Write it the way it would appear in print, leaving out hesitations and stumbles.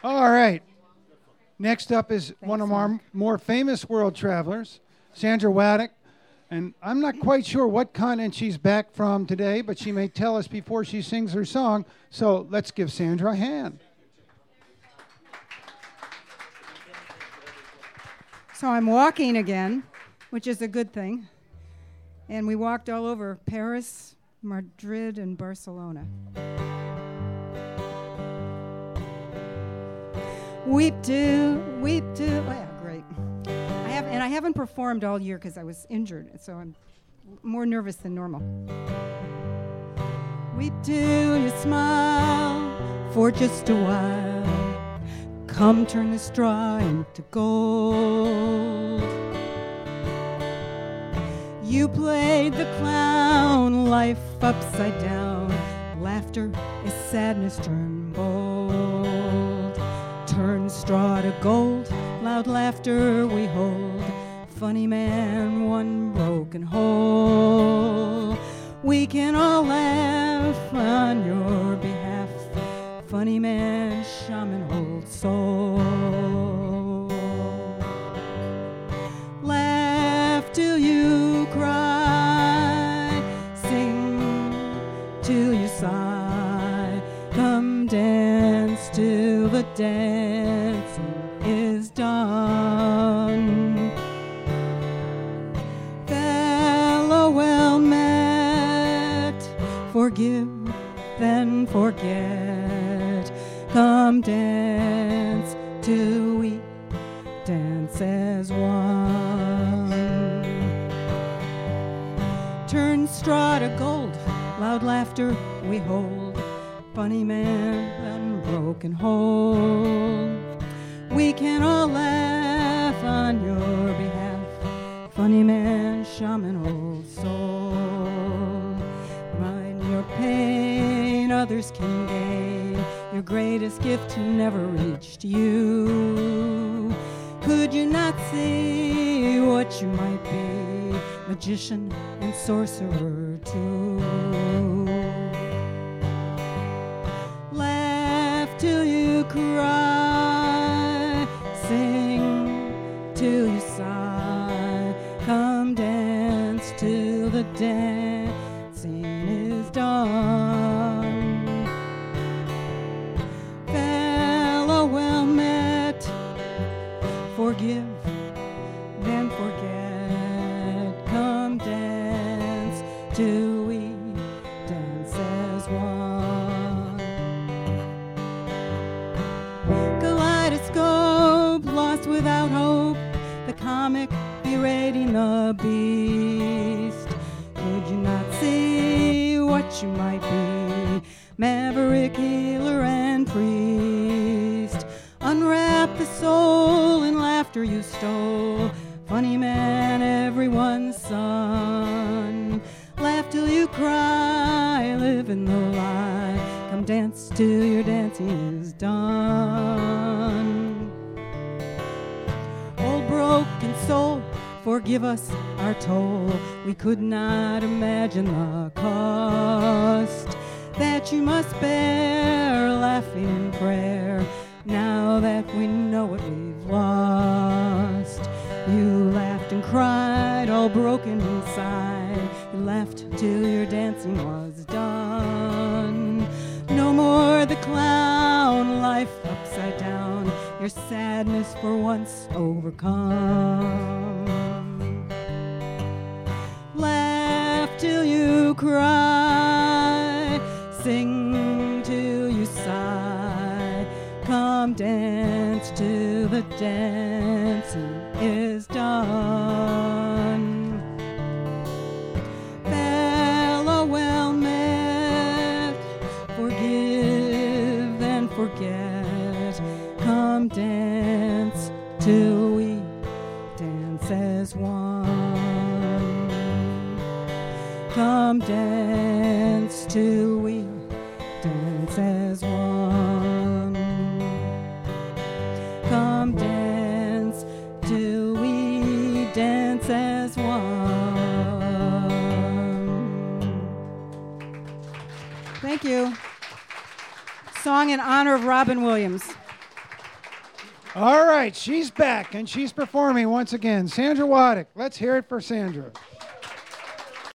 All right. Next up is one of our more famous world travelers, Sandra Waddick. And I'm not quite sure what continent she's back from today, but she may tell us before she sings her song. So let's give Sandra a hand. So I'm walking again, which is a good thing. And we walked all over Paris, Madrid, and Barcelona. Weep do. Oh yeah, great. I haven't performed all year because I was injured, so I'm more nervous than normal. Weep till you smile for just a while. Come turn the straw into gold. You played the clown, life upside down. Laughter is sadness turned bold. Turn straw to gold, loud laughter we hold. Funny man, one broken hole. We can all laugh on your behalf. Funny man, shaman, old soul. Laugh till you cry, sing till you sigh. Come dance till the dancing is done. Fellow well met, forgive then forget. Come dance till we dance as one. Turn straw to gold, loud laughter we hold. Funny man, unbroken hole. We can all laugh on your behalf. Funny man, shaman, old soul. Mind your pain, others can gain. Your greatest gift never reached you. Could you not see what you might be? Magician and sorcerer too. Laugh till you cry, sing till you sigh. Come dance till the dancing is done. Fellow well met, forgive then forget. Come dance till we dance as one. Kaleidoscope, lost without hope, the comic berating the beast. Could you not see what you might be? Maverick, healer, and priest. Unwrap the soul in laughter you stole. Funny man, everyone's son. Laugh till you cry, live in the lie. Come dance till your dancing is done. Old broken soul, forgive us our toll. We could not imagine the cost that you must bear, laughing in prayer. Now that we know what we've lost. You laughed and cried, all broken inside. You laughed till your dancing was done. No more the clown, life upside down. Your sadness for once overcome. Laugh till you cry, sing till you sigh. Come dance till the dancing is done. Fellow well met, forgive and forget. Come dance till we dance as one. Come dance till we dance as one. Come dance till we dance as one. Thank you. Song in honor of Robin Williams. All right, she's back and she's performing once again. Sandra Waddick. Let's hear it for Sandra.